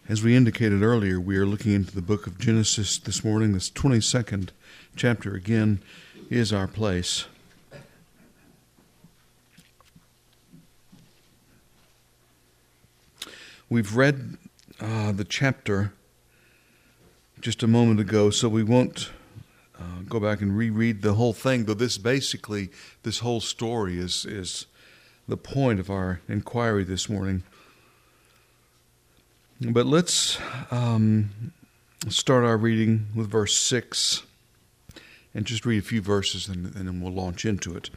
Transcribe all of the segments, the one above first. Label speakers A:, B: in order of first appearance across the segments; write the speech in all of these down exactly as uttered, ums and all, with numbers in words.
A: As we indicated earlier, we are looking into the book of Genesis this morning. This twenty-second chapter, again, is our place. We've read uh, the chapter just a moment ago, so we won't uh, go back and reread the whole thing, though this basically, this whole story is, is the point of our inquiry this morning. But let's um, start our reading with verse six and just read a few verses and, and then we'll launch into it.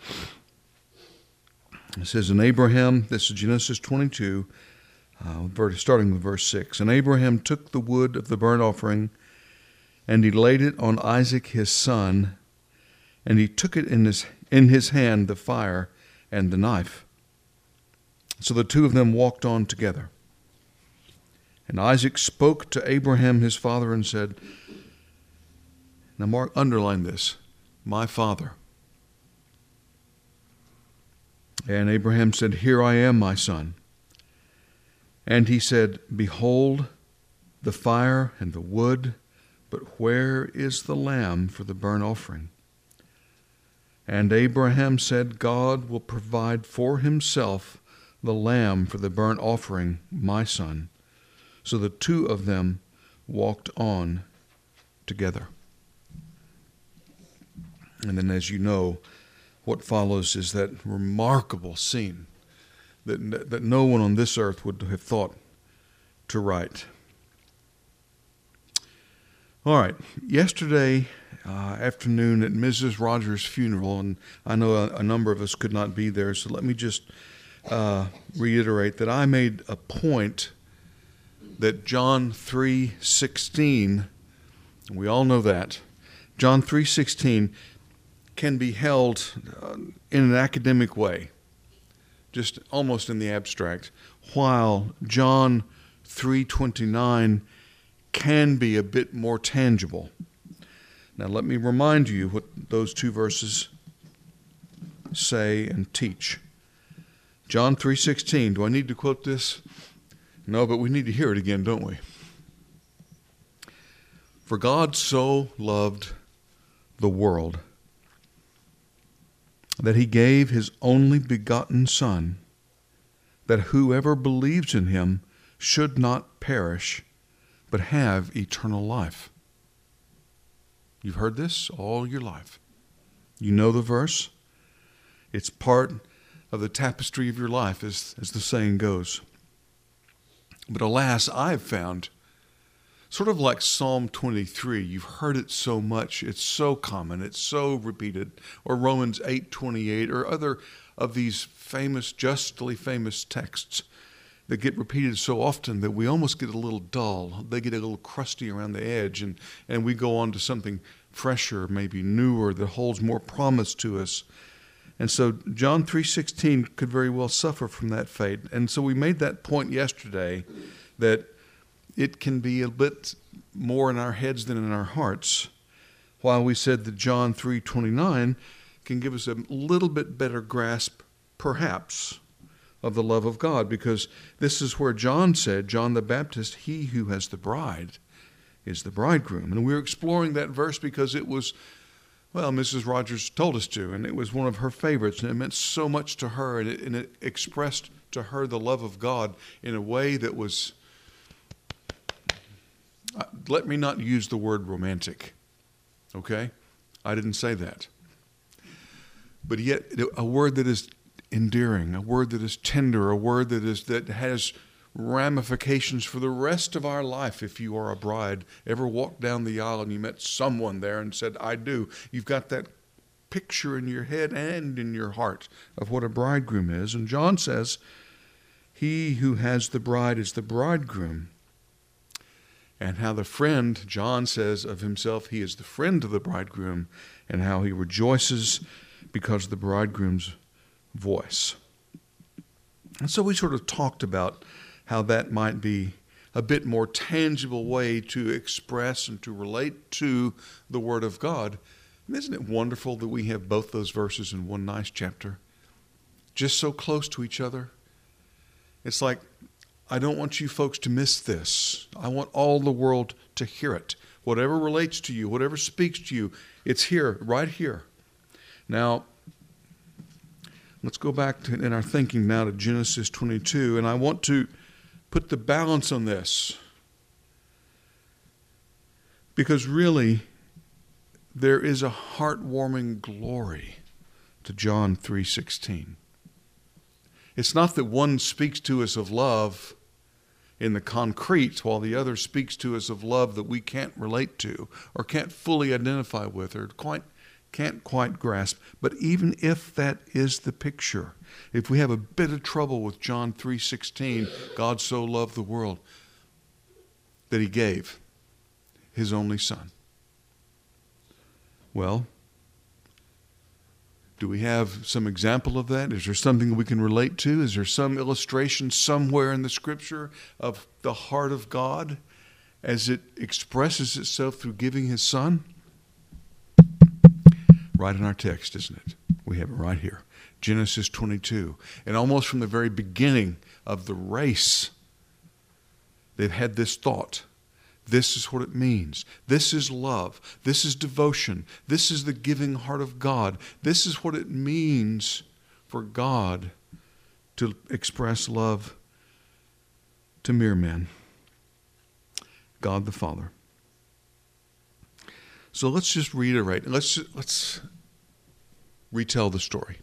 A: It says, "And Abraham," this is Genesis twenty-two, uh, starting with verse six, "And Abraham took the wood of the burnt offering, and he laid it on Isaac his son, and he took it in his, in his hand the fire and the knife. So the two of them walked on together. And Isaac spoke to Abraham his father and said," now Mark, underline this, "my father. And Abraham said, Here I am, my son. And he said, Behold the fire and the wood, but where is the lamb for the burnt offering? And Abraham said, God will provide for himself the lamb for the burnt offering, my son. So the two of them walked on together." And then, as you know, what follows is that remarkable scene that, that no one on this earth would have thought to write. All right, yesterday uh, afternoon at Missus Rogers' funeral, and I know a, a number of us could not be there, so let me just uh, reiterate that I made a point that John three sixteen, we all know that, John three sixteen can be held uh, in an academic way, just almost in the abstract, while John three twenty-nine can be a bit more tangible. Now let me remind you what those two verses say and teach. John three sixteen, do I need to quote this? No, but we need to hear it again, don't we? "For God so loved the world that he gave his only begotten Son, that whoever believes in him should not perish, but have eternal life." You've heard this all your life. You know the verse. It's part of the tapestry of your life, as, as the saying goes. But alas, I've found, sort of like Psalm twenty-three, you've heard it so much, it's so common, it's so repeated, or Romans eight twenty-eight, or other of these famous, justly famous texts that get repeated so often that we almost get a little dull. They get a little crusty around the edge, and, and we go on to something fresher, maybe newer, that holds more promise to us. And so John three sixteen could very well suffer from that fate. And so we made that point yesterday that it can be a bit more in our heads than in our hearts, while we said that John three twenty-nine can give us a little bit better grasp, perhaps, of the love of God, because this is where John said, John the Baptist, he who has the bride is the bridegroom. And we're exploring that verse because it was, well, Missus Rogers told us to, and it was one of her favorites, and it meant so much to her, and it, and it expressed to her the love of God in a way that was, uh, let me not use the word romantic, okay? I didn't say that. But yet, a word that is endearing, a word that is tender, a word that is that has ramifications for the rest of our life. If you are a bride, ever walked down the aisle and you met someone there and said, I do, you've got that picture in your head and in your heart of what a bridegroom is. And John says, he who has the bride is the bridegroom. And how the friend, John says of himself, he is the friend of the bridegroom, and how he rejoices because of the bridegroom's voice. And so we sort of talked about how that might be a bit more tangible way to express and to relate to the Word of God. And isn't it wonderful that we have both those verses in one nice chapter, just so close to each other? It's like I don't want you folks to miss this. I want all the world to hear it. Whatever relates to you, whatever speaks to you, it's here, right here. Now, let's go back to, in our thinking now to Genesis twenty-two, and I want to put the balance on this. Because really, there is a heartwarming glory to John three sixteen. It's not that one speaks to us of love in the concrete while the other speaks to us of love that we can't relate to or can't fully identify with or quite can't quite grasp. But even if that is the picture, if we have a bit of trouble with John three sixteen, God so loved the world that he gave his only son. Well, do we have some example of that? Is there something we can relate to? Is there some illustration somewhere in the Scripture of the heart of God as it expresses itself through giving his son? Right in our text, isn't it? We have it right here. Genesis twenty-two. And almost from the very beginning of the race, they've had this thought. This is what it means. This is love. This is devotion. This is the giving heart of God. This is what it means for God to express love to mere men. God the Father. So let's just reiterate. Let's, let's retell the story.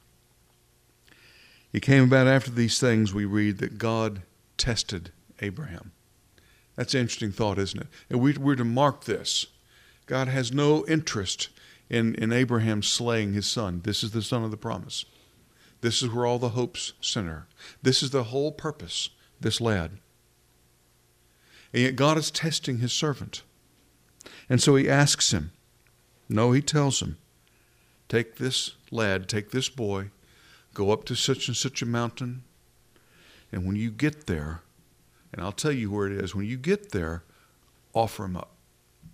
A: It came about after these things, we read, that God tested Abraham. That's an interesting thought, isn't it? And we, we're to mark this. God has no interest in, in Abraham slaying his son. This is the son of the promise. This is where all the hopes center. This is the whole purpose, this lad. And yet God is testing his servant. And so he asks him, no, he tells him, take this lad, take this boy, go up to such and such a mountain, and when you get there, and I'll tell you where it is. When you get there, offer him up.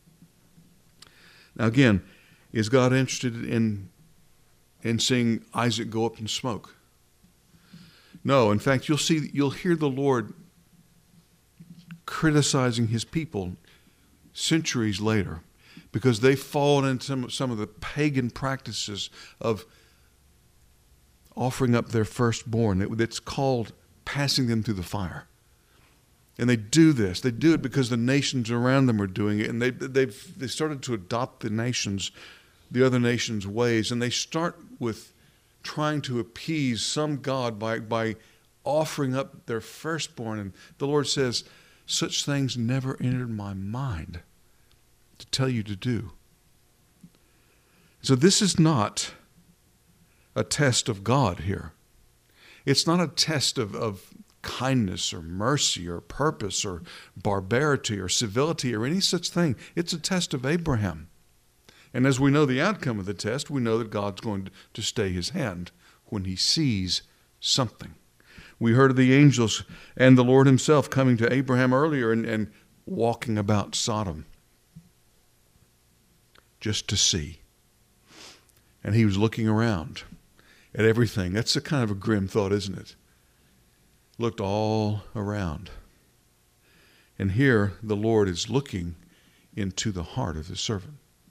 A: Now again, is God interested in, in seeing Isaac go up in smoke? No. In fact, you'll see, you'll hear the Lord criticizing his people centuries later because they've fallen into some, some of the pagan practices of offering up their firstborn. It, it's called passing them through the fire. And they do this. They do it because the nations around them are doing it. And they, they've they started to adopt the nations, the other nations' ways. And they start with trying to appease some God by, by offering up their firstborn. And the Lord says, such things never entered my mind to tell you to do. So this is not a test of God here. It's not a test of, of kindness or mercy or purpose or barbarity or civility or any such thing. It's a test of Abraham. And as we know the outcome of the test, we know that God's going to stay his hand when he sees something. We heard of the angels and the Lord himself coming to Abraham earlier and, and walking about Sodom just to see. And he was looking around at everything. That's a kind of a grim thought, isn't it? Looked all around. And here the Lord is looking into the heart of his servant.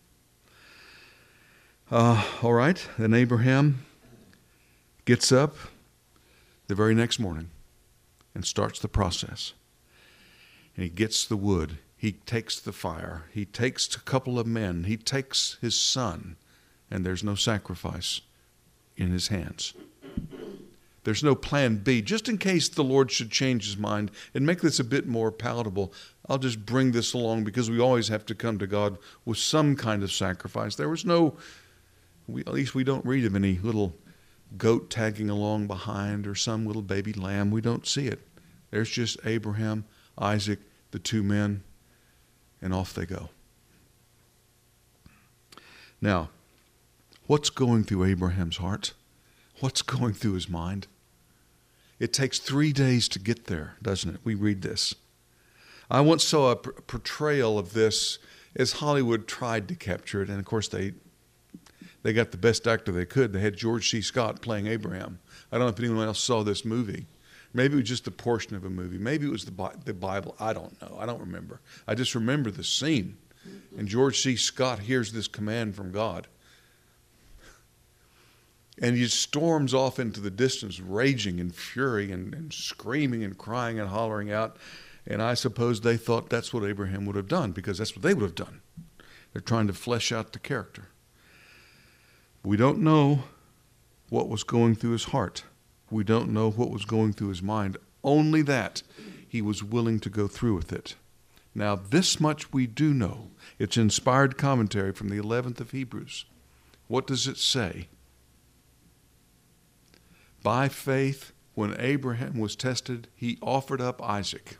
A: Uh, all right, then Abraham gets up the very next morning and starts the process. And he gets the wood. He takes the fire. He takes a couple of men. He takes his son. And there's no sacrifice in his hands. There's no plan B. Just in case the Lord should change his mind and make this a bit more palatable, I'll just bring this along because we always have to come to God with some kind of sacrifice. There was no, we, at least we don't read of any little goat tagging along behind or some little baby lamb. We don't see it. There's just Abraham, Isaac, the two men, and off they go. Now, what's going through Abraham's heart? What's going through his mind? It takes three days to get there, doesn't it? We read this. I once saw a portrayal of this as Hollywood tried to capture it, and of course they they got the best actor they could. They had George C. Scott playing Abraham. I don't know if anyone else saw this movie. Maybe it was just a portion of a movie. Maybe it was the the Bible. I don't know. I don't remember. I just remember the scene. And George C. Scott hears this command from God. And he storms off into the distance, raging in fury and, and screaming and crying and hollering out. And I suppose they thought that's what Abraham would have done, because that's what they would have done. They're trying to flesh out the character. We don't know what was going through his heart. We don't know what was going through his mind. Only that he was willing to go through with it. Now, this much we do know. It's inspired commentary from the eleventh of Hebrews. What does it say? By faith, when Abraham was tested, he offered up Isaac.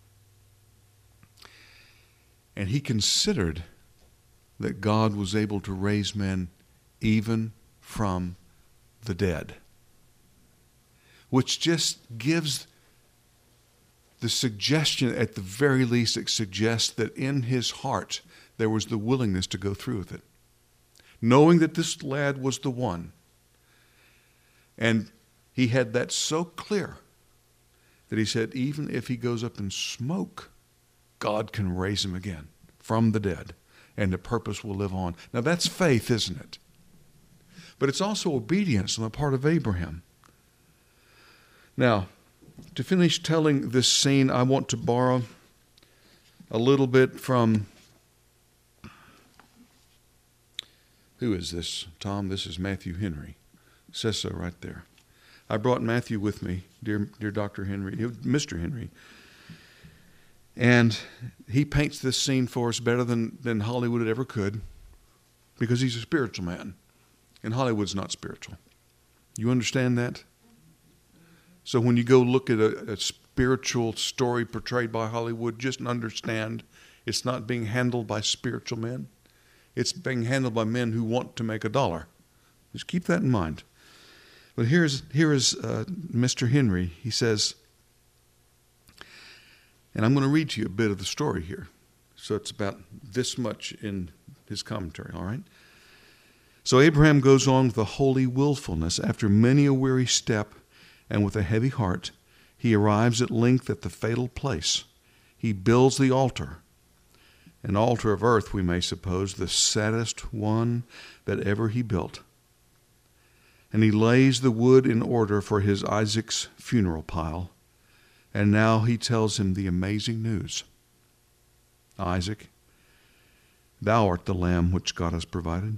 A: And he considered that God was able to raise men even from the dead. Which just gives the suggestion, at the very least, it suggests that in his heart there was the willingness to go through with it. Knowing that this lad was the one. And he had that so clear that he said, even if he goes up in smoke, God can raise him again from the dead, and the purpose will live on. Now that's faith, isn't it? But it's also obedience on the part of Abraham. Now, to finish telling this scene, I want to borrow a little bit from, who is this, Tom? This is Matthew Henry. It says so right there. I brought Matthew with me, dear, dear Doctor Henry, Mister Henry. And he paints this scene for us better than, than Hollywood ever could, because he's a spiritual man. And Hollywood's not spiritual. You understand that? So when you go look at a, a spiritual story portrayed by Hollywood, just understand it's not being handled by spiritual men. It's being handled by men who want to make a dollar. Just keep that in mind. But here's here is uh, Mister Henry. He says, and I'm going to read to you a bit of the story here. So it's about this much in his commentary, all right? So Abraham goes on with a holy willfulness. After many a weary step and with a heavy heart, he arrives at length at the fatal place. He builds the altar, an altar of earth, we may suppose, the saddest one that ever he built. And he lays the wood in order for his Isaac's funeral pile. And now he tells him the amazing news. Isaac, thou art the lamb which God has provided.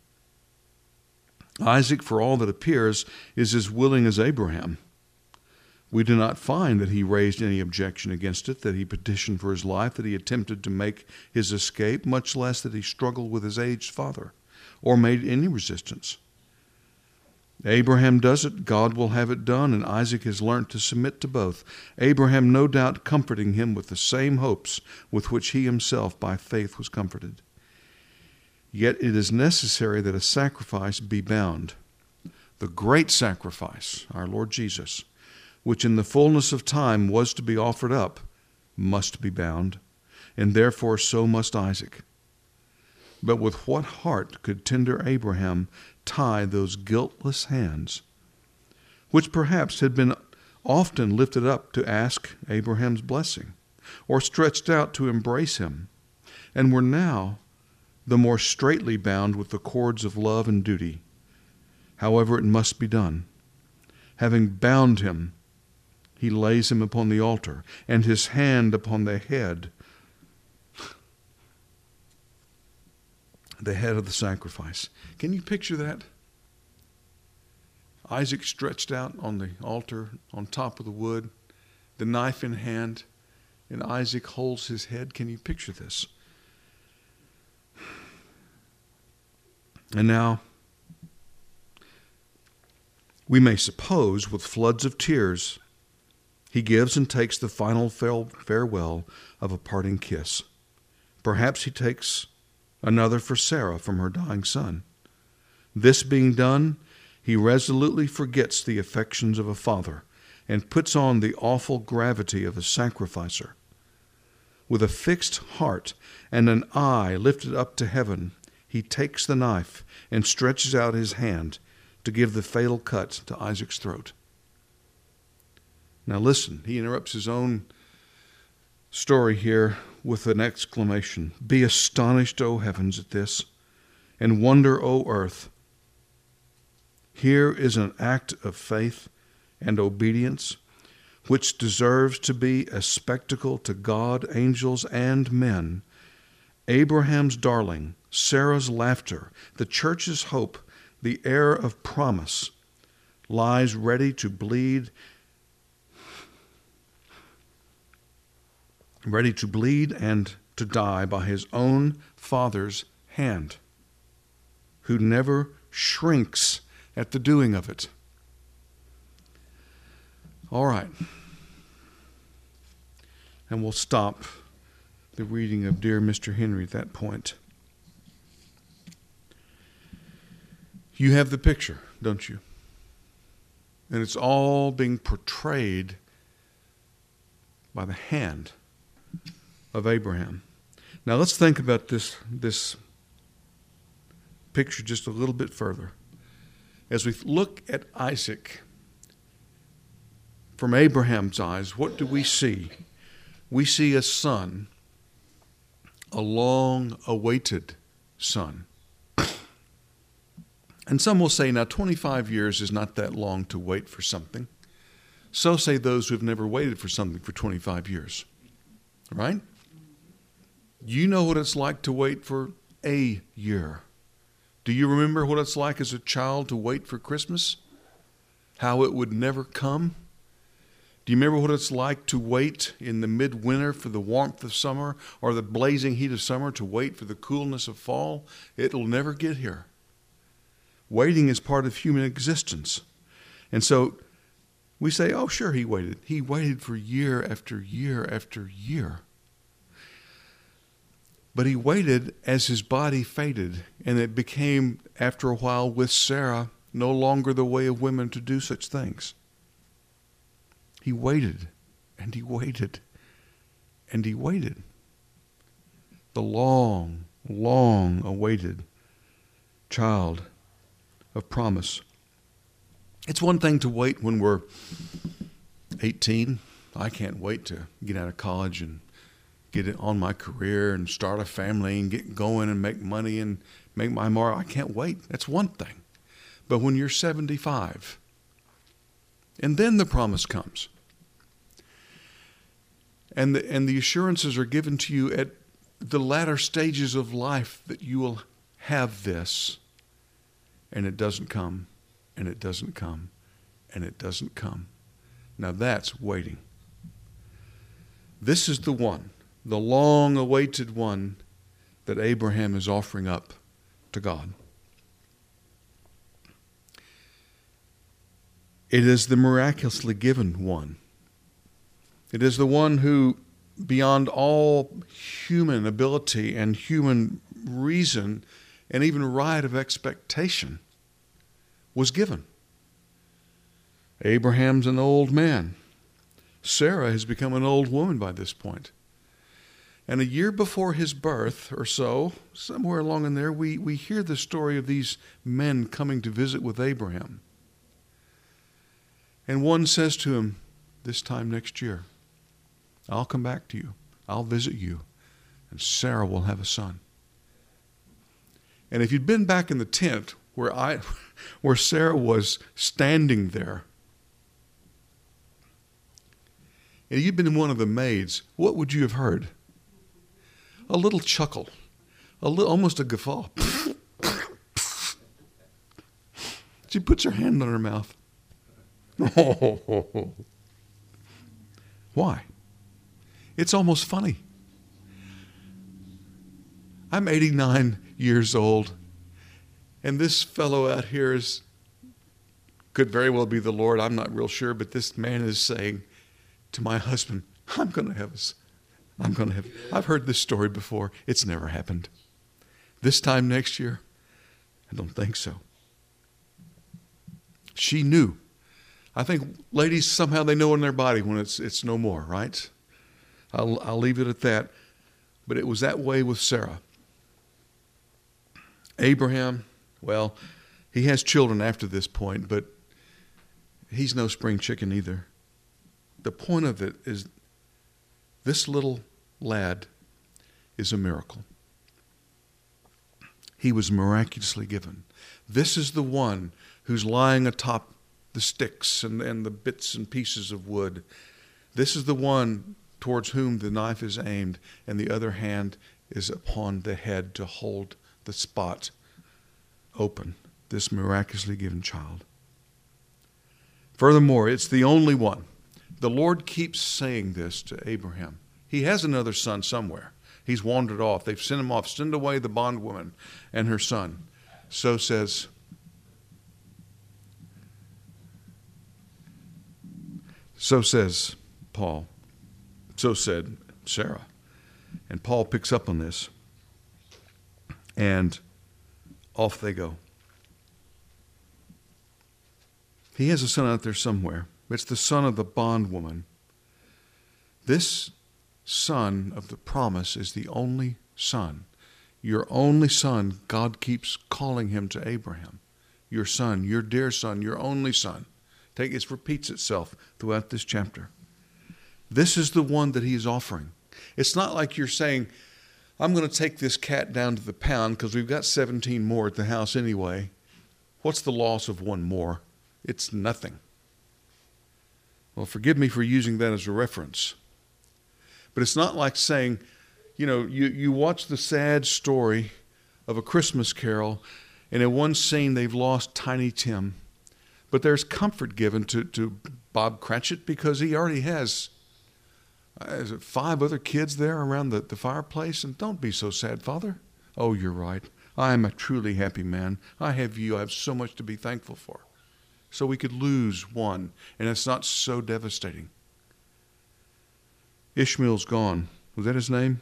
A: Isaac, for all that appears, is as willing as Abraham. We do not find that he raised any objection against it, that he petitioned for his life, that he attempted to make his escape, much less that he struggled with his aged father, or made any resistance. Abraham does it, God will have it done, and Isaac has learnt to submit to both. Abraham no doubt comforting him with the same hopes with which he himself by faith was comforted. Yet it is necessary that a sacrifice be bound. The great sacrifice, our Lord Jesus, which in the fullness of time was to be offered up, must be bound, and therefore so must Isaac. But with what heart could tender Abraham tie those guiltless hands, which perhaps had been often lifted up to ask Abraham's blessing, or stretched out to embrace him, and were now the more straitly bound with the cords of love and duty? However, it must be done. Having bound him, he lays him upon the altar, and his hand upon the head, the head of the sacrifice. Can you picture that? Isaac stretched out on the altar on top of the wood, the knife in hand, and Isaac holds his head. Can you picture this? And now, we may suppose, with floods of tears, he gives and takes the final farewell of a parting kiss. Perhaps he takes another for Sarah from her dying son. This being done, he resolutely forgets the affections of a father and puts on the awful gravity of a sacrificer. With a fixed heart and an eye lifted up to heaven, he takes the knife and stretches out his hand to give the fatal cut to Isaac's throat. Now listen, he interrupts his own story here with an exclamation. Be astonished, O heavens, at this, and wonder, O earth. Here is an act of faith and obedience which deserves to be a spectacle to God, angels, and men. Abraham's darling, Sarah's laughter, the church's hope, the heir of promise, lies ready to bleed, ready to bleed and to die by his own Father's hand, who never shrinks at the doing of it. All right. And we'll stop the reading of Dear Mister Henry at that point. You have the picture, don't you? And it's all being portrayed by the hand of Abraham. Now let's think about this, this picture just a little bit further. As we look at Isaac, from Abraham's eyes, what do we see? We see a son, a long-awaited son. And some will say, now twenty-five years is not that long to wait for something. So say those who have never waited for something for twenty-five years. Right? You know what it's like to wait for a year. Do you remember what it's like as a child to wait for Christmas? How it would never come? Do you remember what it's like to wait in the midwinter for the warmth of summer or the blazing heat of summer to wait for the coolness of fall? It'll never get here. Waiting is part of human existence. And so we say, oh, sure, he waited. He waited for year after year after year. But he waited as his body faded, and it became, after a while with Sarah, no longer the way of women to do such things. He waited, and he waited, and he waited. The long, long awaited child of promise. It's one thing to wait when we're eighteen. I can't wait to get out of college and get it on my career and start a family and get going and make money and make my mark. I can't wait. That's one thing. But when you're seventy-five, and then the promise comes, and the, and the assurances are given to you at the latter stages of life that you will have this, and it doesn't come, and it doesn't come, and it doesn't come. Now that's waiting. This is the one, the long-awaited one that Abraham is offering up to God. It is the miraculously given one. It is the one who, beyond all human ability and human reason and even right of expectation, was given. Abraham's an old man. Sarah has become an old woman by this point. And a year before his birth or so, somewhere along in there, we, we hear the story of these men coming to visit with Abraham. And one says to him, this time next year, I'll come back to you. I'll visit you. And Sarah will have a son. And if you'd been back in the tent where I, where Sarah was standing there, and you'd been one of the maids, what would you have heard? A little chuckle, a little, almost a guffaw. She puts her hand on her mouth. Why? It's almost funny. I'm eighty-nine years old, and this fellow out here is, could very well be the Lord. I'm not real sure, but this man is saying to my husband, I'm going to have a, I'm going to have, I've heard this story before. It's never happened. This time next year, I don't think so. She knew. I think ladies, somehow they know in their body when it's it's no more, right? I'll, I'll leave it at that. But it was that way with Sarah. Abraham, well, he has children after this point, but he's no spring chicken either. The point of it is this little lad is a miracle. He was miraculously given. This is the one who's lying atop the sticks and, and the bits and pieces of wood. This is the one towards whom the knife is aimed, and the other hand is upon the head to hold the spot open. This miraculously given child. Furthermore, it's the only one. The Lord keeps saying this to Abraham. He has another son somewhere. He's wandered off. They've sent him off. Send away the bondwoman and her son. So says, so says Paul. So said Sarah. And Paul picks up on this. And off they go. He has a son out there somewhere. It's the son of the bondwoman. This son of the promise is the only son. Your only son, God keeps calling him to Abraham. Your son, your dear son, your only son. Take, it repeats itself throughout this chapter. This is the one that he is offering. It's not like you're saying, I'm going to take this cat down to the pound because we've got seventeen more at the house anyway. What's the loss of one more? It's nothing. Well, forgive me for using that as a reference. But it's not like saying, you know, you, you watch the sad story of a Christmas Carol, and in one scene they've lost Tiny Tim. But there's comfort given to, to Bob Cratchit because he already has uh, is it five other kids there around the, the fireplace. And don't be so sad, Father. Oh, you're right. I am a truly happy man. I have you. I have so much to be thankful for. So we could lose one, and it's not so devastating. Ishmael's gone. Was that his name?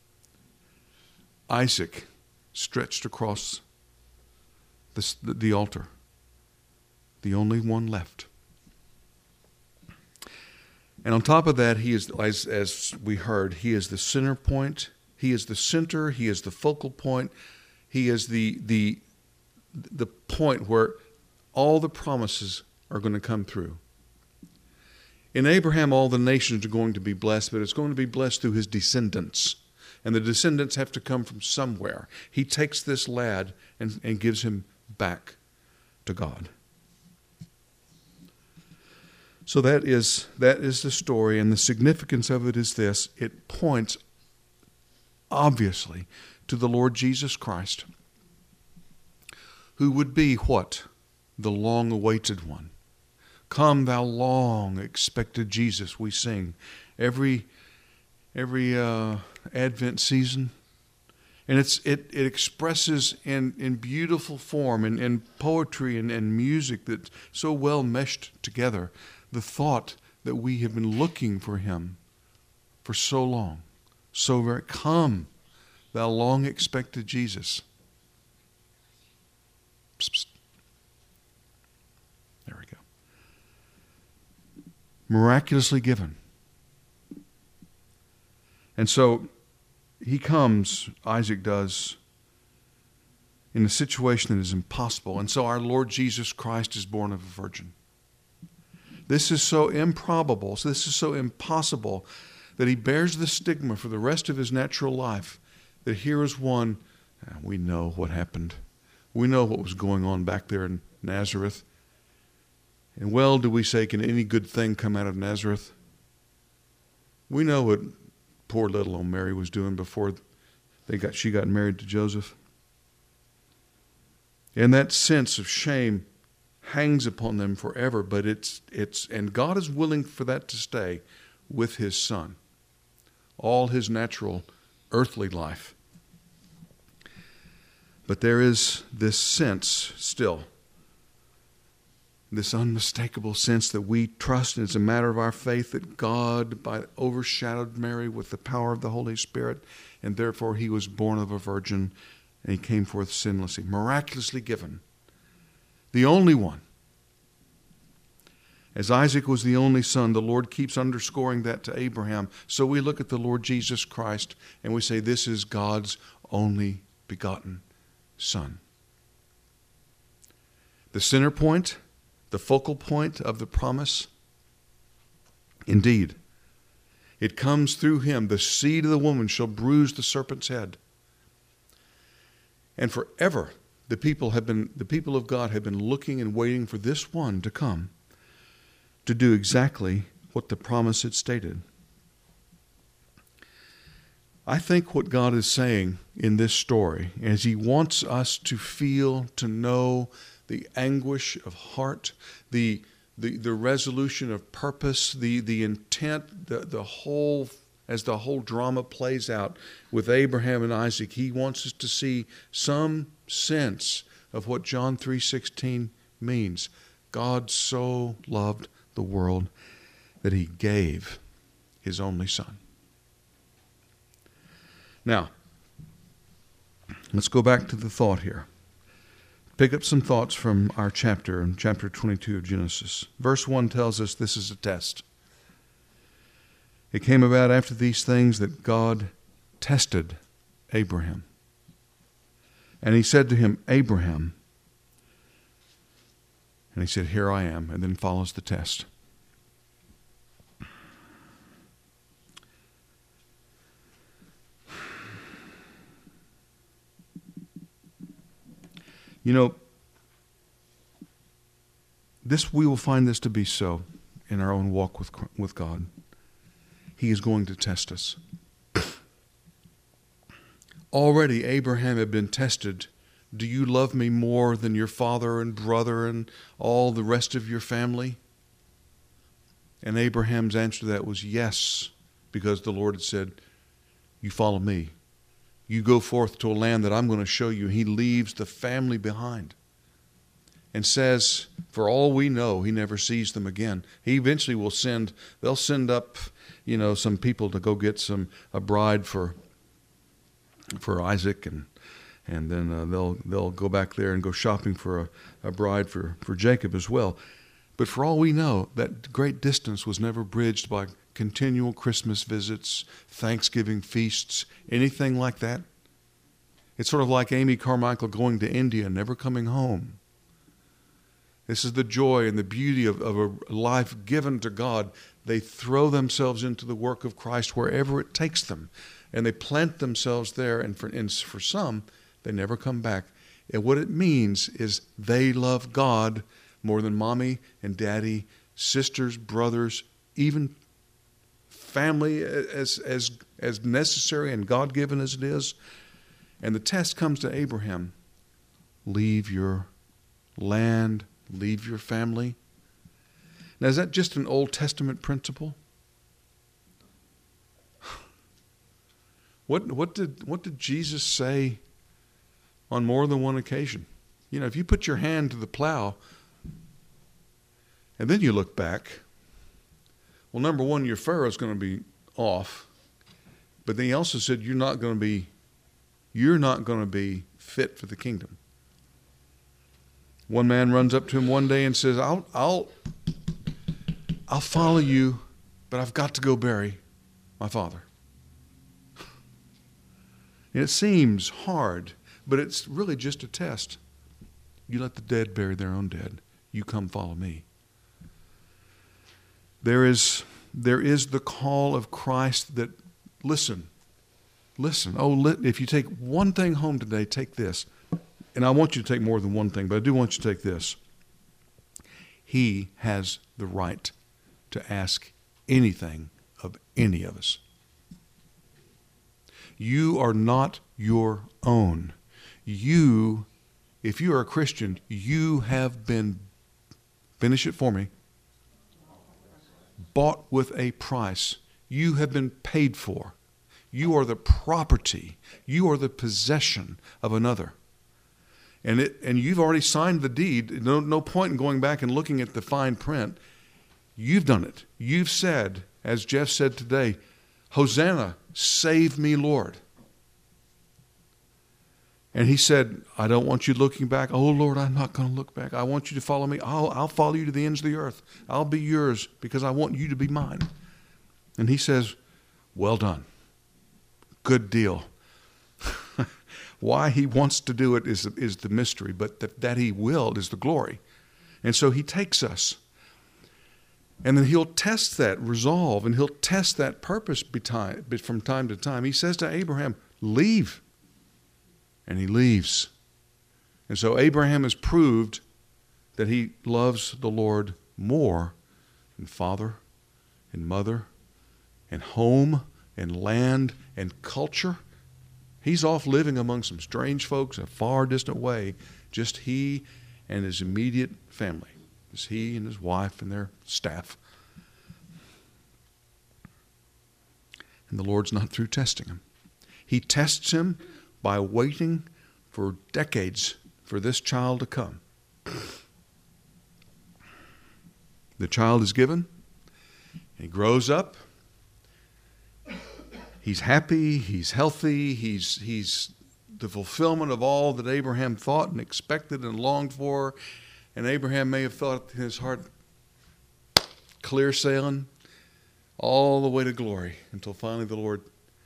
A: Isaac stretched across the, the altar. The only one left. And on top of that, he is, as, as we heard, he is the center point. He is the center. He is the focal point. He is the the the point where all the promises are going to come through. In Abraham, all the nations are going to be blessed, but it's going to be blessed through his descendants. And the descendants have to come from somewhere. He takes this lad and, and gives him back to God. So that is, that is the story, and the significance of it is this. It points, obviously, to the Lord Jesus Christ, who would be what? The long-awaited one. Come, thou long-expected Jesus, we sing every every uh, Advent season. And it's it, it expresses in, in beautiful form, and in, in poetry and, and music that's so well meshed together, the thought that we have been looking for him for so long. So very, come, thou long-expected Jesus. Psst, psst. There we go. Miraculously given. And so he comes, Isaac does, in a situation that is impossible. And so our Lord Jesus Christ is born of a virgin. This is so improbable, so this is so impossible, that he bears the stigma for the rest of his natural life. That here is one, we know what happened. We know what was going on back there in Nazareth. And well, do we say, can any good thing come out of Nazareth? We know what poor little old Mary was doing before they got she got married to Joseph. And that sense of shame hangs upon them forever, but it's it's and God is willing for that to stay with his son. All his natural earthly life. But there is this sense still, this unmistakable sense that we trust, and it's a matter of our faith, that God by overshadowed Mary with the power of the Holy Spirit, and therefore he was born of a virgin, and he came forth sinlessly, miraculously given. The only one. As Isaac was the only son, the Lord keeps underscoring that to Abraham. So we look at the Lord Jesus Christ and we say, this is God's only begotten Son. The center point, the focal point of the promise Indeed, it comes through him. The seed of the woman shall bruise the serpent's head. And forever, the people have been, the people of God have been looking and waiting for this one to come to do exactly what the promise had stated. I think what God is saying in this story is he wants us to feel, to know the anguish of heart, the the, the resolution of purpose, the, the intent, the, the whole, as the whole drama plays out with Abraham and Isaac, he wants us to see some sense of what John three sixteen means. God so loved the world that he gave his only son. Now, let's go back to the thought here. Pick up some thoughts from our chapter, in chapter twenty-two of Genesis. Verse one tells us this is a test. It came about after these things that God tested Abraham. And he said to him, Abraham. And he said, here I am. And then follows the test. You know, this we will find this to be so in our own walk with with God. He is going to test us. Already Abraham had been tested. Do you love me more than your father and brother and all the rest of your family? And Abraham's answer to that was yes, because the Lord had said, you follow me. You go forth to a land that I'm going to show you. He leaves the family behind and says, for all we know, he never sees them again. He eventually will send, they'll send up, you know, some people to go get some a bride for for Isaac, and and then uh, they'll they'll go back there and go shopping for a, a bride for, for Jacob as well. But for all we know, that great distance was never bridged by continual Christmas visits, Thanksgiving feasts, anything like that. It's sort of like Amy Carmichael going to India and never coming home. This is the joy and the beauty of, of a life given to God. They throw themselves into the work of Christ wherever it takes them, and they plant themselves there, and for, and for some, they never come back. And what it means is they love God more than mommy and daddy, sisters, brothers, even family, as as as necessary and God-given as it is. And the test comes to Abraham. Leave your land, leave your family. Now, is that just an Old Testament principle? What what did what did Jesus say on more than one occasion? You know, if you put your hand to the plow and then you look back, well, number one, your Pharaoh's going to be off. But then he also said you're not going to be you're not going to be fit for the kingdom. One man runs up to him one day and says, I'll I'll I'll follow you, but I've got to go bury my father. And it seems hard, but it's really just a test. You let the dead bury their own dead. You come follow me. There is, there is the call of Christ that, listen, listen. Oh, li- if you take one thing home today, take this. And I want you to take more than one thing, but I do want you to take this. He has the right to ask anything of any of us. You are not your own. You, if you are a Christian, you have been, finish it for me, bought with a price. You have been paid for. You are the property. You are the possession of another. And it and you've already signed the deed. No, no point in going back and looking at the fine print. You've done it. You've said, as Jeff said today, Hosanna, save me, Lord. And he said, I don't want you looking back. Oh, Lord, I'm not going to look back. I want you to follow me. I'll, I'll follow you to the ends of the earth. I'll be yours because I want you to be mine. And he says, well done. Good deal. Why he wants to do it is, is the mystery, but that, that he will is the glory. And so he takes us. And then he'll test that resolve, and he'll test that purpose from time to time. He says to Abraham, leave. And he leaves. And so Abraham has proved that he loves the Lord more than father and mother and home and land and culture. He's off living among some strange folks a far distant way, just he and his immediate family. It's he and his wife and their staff. And the Lord's not through testing him. He tests him by waiting for decades for this child to come. The child is given. He grows up. He's happy. He's healthy. He's, he's the fulfillment of all that Abraham thought and expected and longed for. And Abraham may have thought in his heart, clear sailing all the way to glory, until finally the Lord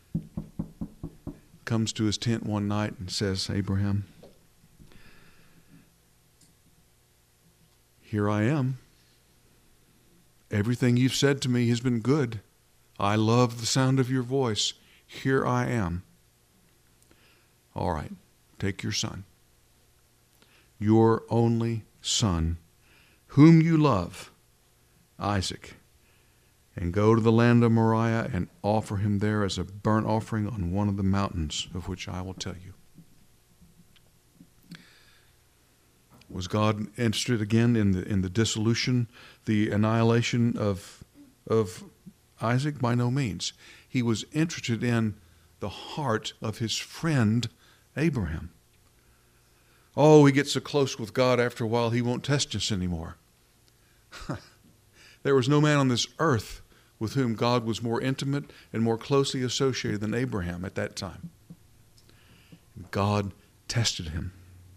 A: comes to his tent one night and says, Abraham, here I am. Everything you've said to me has been good. I love the sound of your voice. Here I am. All right, take your son, your only son, whom you love, Isaac, and go to the land of Moriah and offer him there as a burnt offering on one of the mountains of which I will tell you. Was God interested again in the in the dissolution, the annihilation of of Isaac? By no means. He was interested in the heart of his friend Abraham. Oh, he gets so close with God after a while he won't test us anymore. There was no man on this earth with whom God was more intimate and more closely associated than Abraham at that time. God tested him.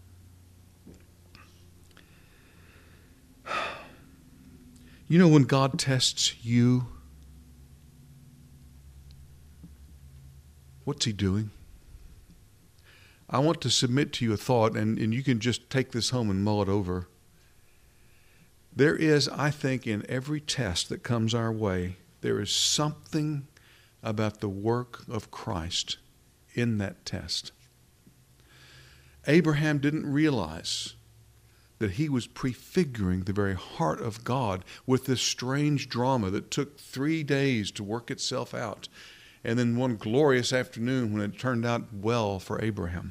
A: You know, when God tests you, what's he doing? I want to submit to you a thought, and, and you can just take this home and mull it over. There is, I think, in every test that comes our way, there is something about the work of Christ in that test. Abraham didn't realize that he was prefiguring the very heart of God with this strange drama that took three days to work itself out. And then one glorious afternoon when it turned out well for Abraham.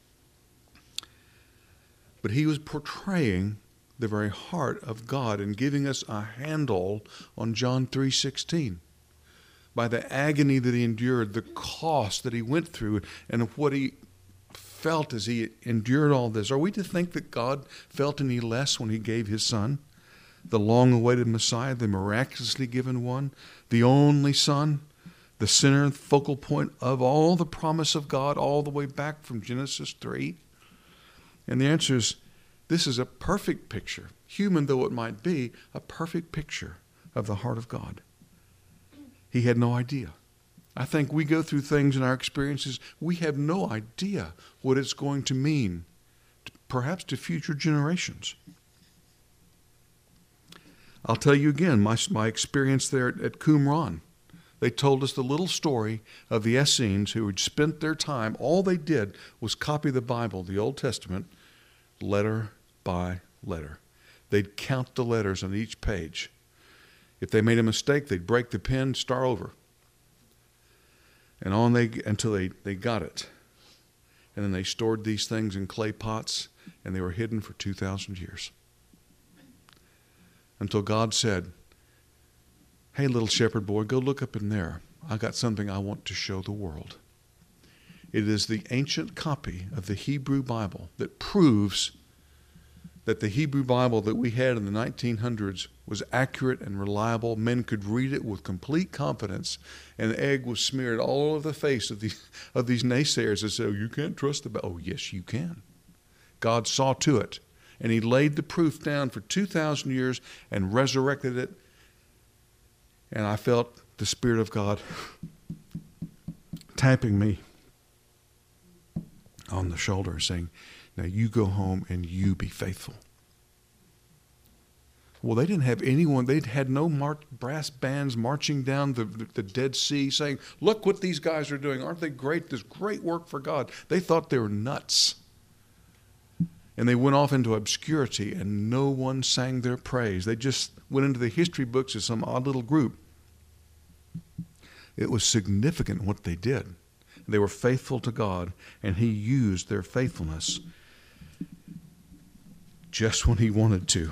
A: But he was portraying the very heart of God and giving us a handle on John three sixteen. By the agony that he endured, the cost that he went through, and of what he felt as he endured all this. Are we to think that God felt any less when he gave his son, the long-awaited Messiah, the miraculously given one, the only son, the center, focal point of all the promise of God all the way back from Genesis three? And the answer is, this is a perfect picture, human though it might be, a perfect picture of the heart of God. He had no idea. I think we go through things in our experiences, we have no idea what it's going to mean, perhaps to future generations. I'll tell you again, my, my experience there at, at Qumran. They told us the little story of the Essenes who had spent their time, all they did was copy the Bible, the Old Testament, letter by letter. They'd count the letters on each page. If they made a mistake, they'd break the pen, start over. And on they until they, they got it. And then they stored these things in clay pots, and they were hidden for two thousand years. Until God said, hey, little shepherd boy, go look up in there. I got something I want to show the world. It is the ancient copy of the Hebrew Bible that proves that the Hebrew Bible that we had in the nineteen hundreds was accurate and reliable. Men could read it with complete confidence, and the egg was smeared all over the face of these, of these naysayers that said, oh, you can't trust the Bible. Oh, yes, you can. God saw to it, and he laid the proof down for two thousand years and resurrected it. And I felt the Spirit of God tapping me on the shoulder saying, now you go home and you be faithful. Well, they didn't have anyone. They'd had no mar- brass bands marching down the, the, the Dead Sea saying, look what these guys are doing. Aren't they great? This great work for God. They thought they were nuts. And they went off into obscurity, and no one sang their praise. They just went into the history books as some odd little group. It was significant what they did. They were faithful to God, and He used their faithfulness just when He wanted to.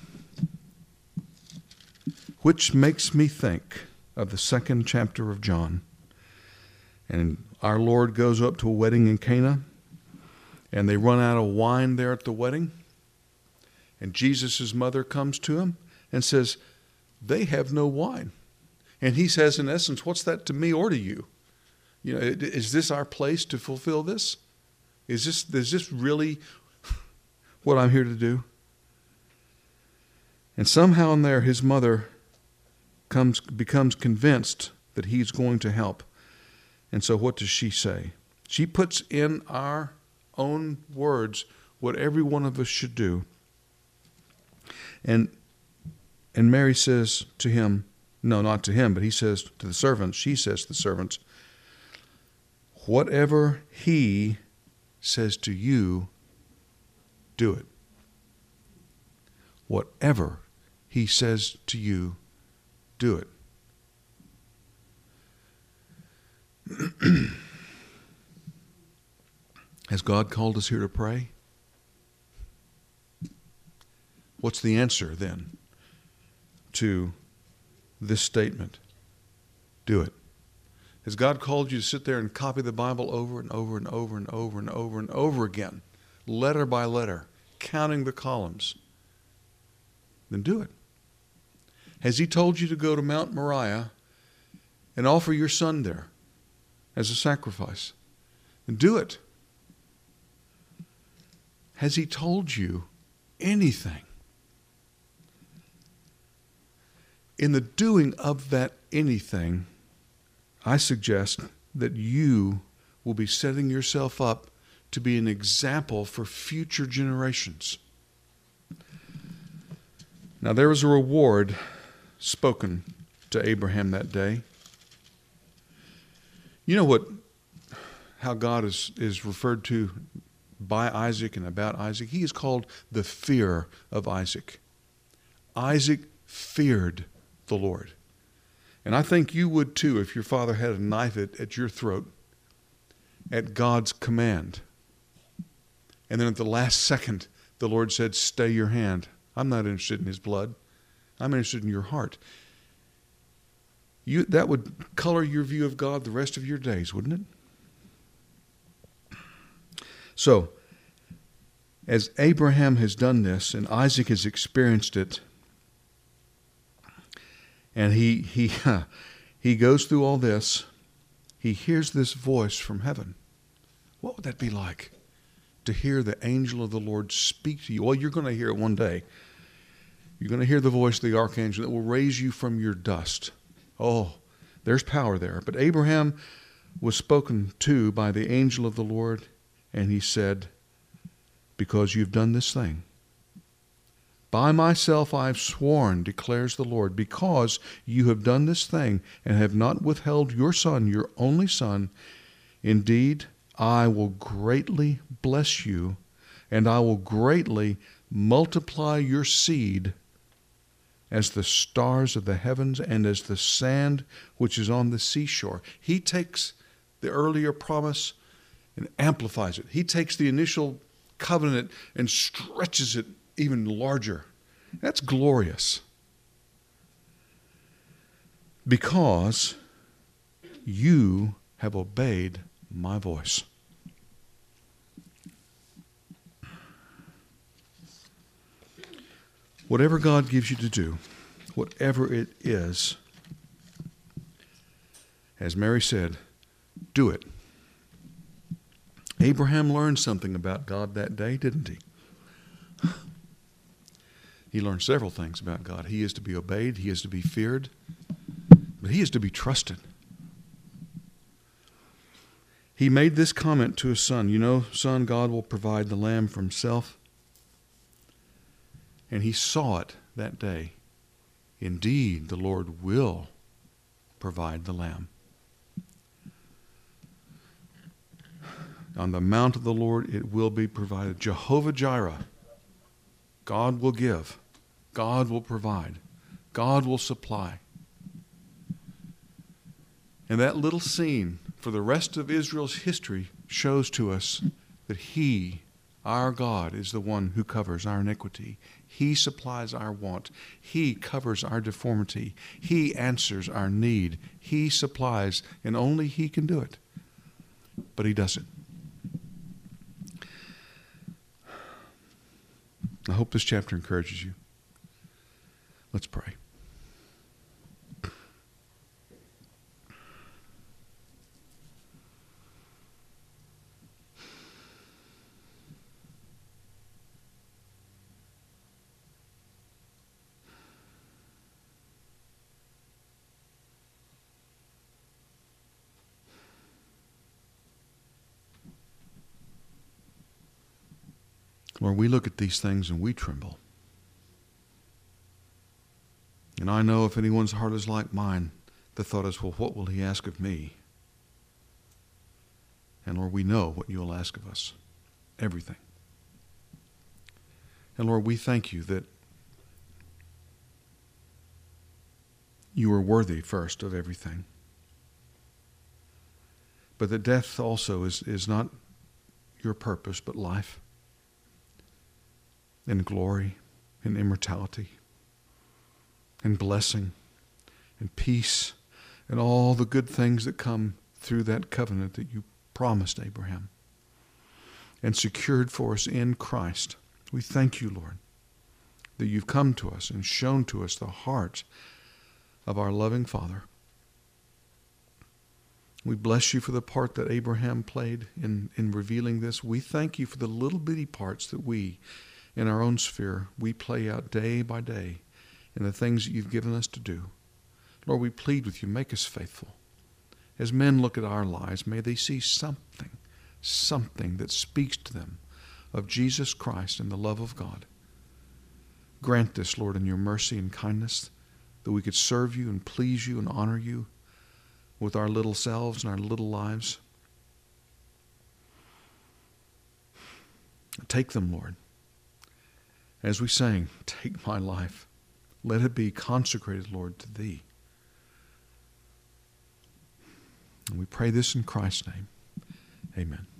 A: Which makes me think of the second chapter of John. And our Lord goes up to a wedding in Cana, and they run out of wine there at the wedding. And Jesus' mother comes to him and says, they have no wine. And he says, in essence, what's that to me or to you? You know, is this our place to fulfill this? Is this, is this really what I'm here to do? And somehow in there, his mother comes becomes convinced that he's going to help. And so what does she say? She puts in our own words what every one of us should do. And and Mary says to him, no, not to him, but he says to the servants, she says to the servants, whatever he says to you, do it. Whatever he says to you, do it. Has God called us here to pray? What's the answer then to this statement? Do it. Has God called you to sit there and copy the Bible over and over and over and over and over and over again, letter by letter, counting the columns? Then do it. Has He told you to go to Mount Moriah and offer your son there as a sacrifice? Then do it. Has He told you anything? In the doing of that anything, I suggest that you will be setting yourself up to be an example for future generations. Now, there was a reward spoken to Abraham that day. You know what, how God is, is referred to by Isaac and about Isaac? He is called the fear of Isaac. Isaac feared the Lord. And I think you would too if your father had a knife at, at your throat at God's command. And then at the last second, the Lord said, stay your hand. I'm not interested in his blood. I'm interested in your heart. You, that would color your view of God the rest of your days, wouldn't it? So, as Abraham has done this, and Isaac has experienced it, and he he he goes through all this, he hears this voice from heaven. What would that be like? To hear the angel of the Lord speak to you? Well, you're going to hear it one day. You're going to hear the voice of the archangel that will raise you from your dust. Oh, there's power there. But Abraham was spoken to by the angel of the Lord, and he said, because you've done this thing, by myself I have sworn, declares the Lord, because you have done this thing and have not withheld your son, your only son, indeed, I will greatly bless you, and I will greatly multiply your seed as the stars of the heavens and as the sand which is on the seashore. He takes the earlier promise and amplifies it. He takes the initial covenant and stretches it even larger. That's glorious. Because you have obeyed my voice. Whatever God gives you to do, whatever it is, as Mary said, do it. Abraham learned something about God that day, didn't he? He learned several things about God. He is to be obeyed, he is to be feared, but he is to be trusted. He made this comment to his son, you know, son, God will provide the lamb for himself. And he saw it that day, indeed, the Lord will provide the lamb. On the mount of the Lord it will be provided. Jehovah Jireh, God will give. God will provide. God will supply. And that little scene for the rest of Israel's history shows to us that He, our God, is the one who covers our iniquity. He supplies our want. He covers our deformity. He answers our need. He supplies, and only He can do it. But He does it. I hope this chapter encourages you. Let's pray. Lord, we look at these things and we tremble. And I know if anyone's heart is like mine, the thought is, well, what will He ask of me? And Lord, we know what You will ask of us. Everything. And Lord, we thank You that You are worthy first of everything. But that death also is, is not Your purpose, but life and glory and immortality and blessing and peace and all the good things that come through that covenant that You promised Abraham and secured for us in Christ. We thank You, Lord, that You've come to us and shown to us the heart of our loving Father. We bless You for the part that Abraham played in, in revealing this. We thank You for the little bitty parts that we, in our own sphere, we play out day by day in the things that You've given us to do. Lord, we plead with You, make us faithful. As men look at our lives, may they see something, something that speaks to them of Jesus Christ and the love of God. Grant this, Lord, in Your mercy and kindness, that we could serve You and please You and honor You with our little selves and our little lives. Take them, Lord. As we sang, take my life. Let it be consecrated, Lord, to Thee. And we pray this in Christ's name. Amen.